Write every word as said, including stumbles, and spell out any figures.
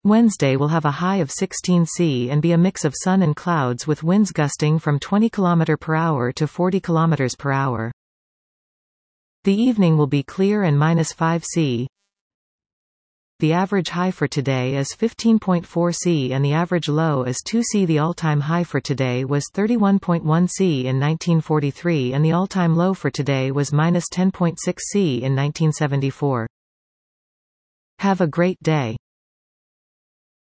Wednesday will have a high of sixteen C and be a mix of sun and clouds with winds gusting from twenty kilometers per hour to forty kilometers per hour. The evening will be clear and minus five C. The average high for today is fifteen point four C and the average low is two C. The all-time high for today was thirty-one point one C in nineteen forty-three and the all-time low for today was minus ten point six C in nineteen seventy-four. Have a great day.